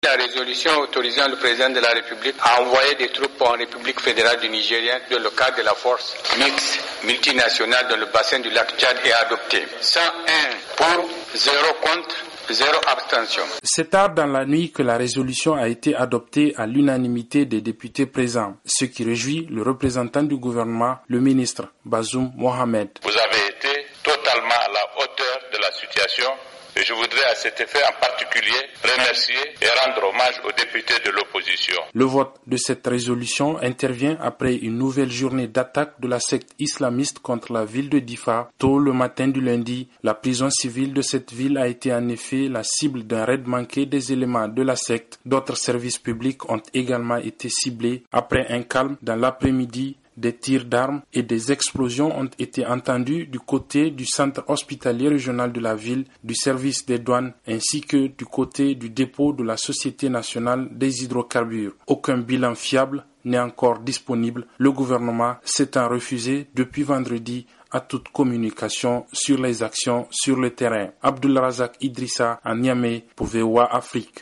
La résolution autorisant le président de la République à envoyer des troupes en République fédérale du Nigeria dans le cadre de la force mixte multinationale dans le bassin du lac Tchad est adoptée. 101 pour, 0 contre, 0 abstention. C'est tard dans la nuit que la résolution a été adoptée à l'unanimité des députés présents, ce qui réjouit le représentant du gouvernement, le ministre Bazoum Mohamed. Vous avez été totalement à la hauteur de la situation. Et je voudrais à cet effet en particulier remercier et rendre hommage aux députés de l'opposition. Le vote de cette résolution intervient après une nouvelle journée d'attaque de la secte islamiste contre la ville de Difa. Tôt le matin du lundi, la prison civile de cette ville a été en effet la cible d'un raid manqué des éléments de la secte. D'autres services publics ont également été ciblés. Après un calme dans l'après-midi, des tirs d'armes et des explosions ont été entendus du côté du centre hospitalier régional de la ville, du service des douanes ainsi que du côté du dépôt de la Société nationale des hydrocarbures. Aucun bilan fiable n'est encore disponible. Le gouvernement s'étant refusé depuis vendredi à toute communication sur les actions sur le terrain. Abdulrazak Idrissa à Niamey pour VOA Afrique.